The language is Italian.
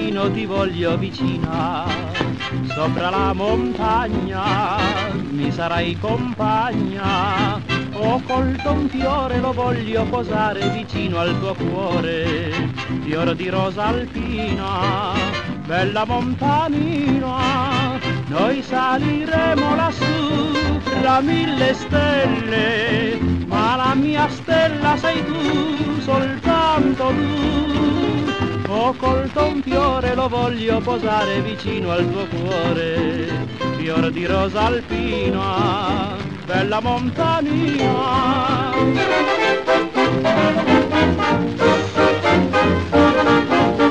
vicino, ti voglio vicina, sopra la montagna mi sarai compagna. Ho colto un fiore, lo voglio posare vicino al tuo cuore, fiore di rosa alpina, bella montanina. Noi saliremo lassù fra 1000 stelle, ma la mia stella sei tu, soltanto tu. Ho colto un fiore, lo voglio posare vicino al tuo cuore, fiore di rosa alpina, bella montanina.